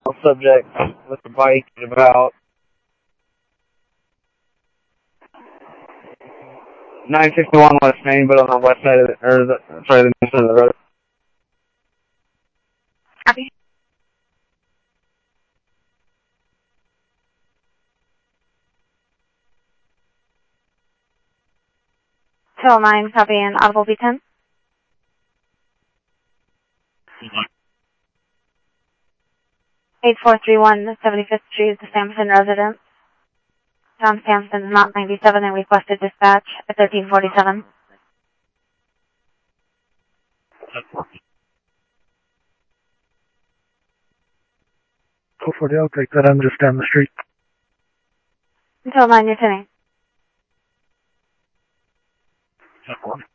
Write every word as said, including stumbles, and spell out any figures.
subject with the bike at about nine sixty-one West Main, but on the west side of the, or the, sorry, the north side of the road. Copy. two oh nine, copy, and Audible V ten. eight four three one seventy-fifth Street, the Sampson residence. John Sampson is not ninety-seven and requested dispatch at thirteen forty-seven. Go for the I'll take that. I'm just down the street. two oh nine, you're tuning. One.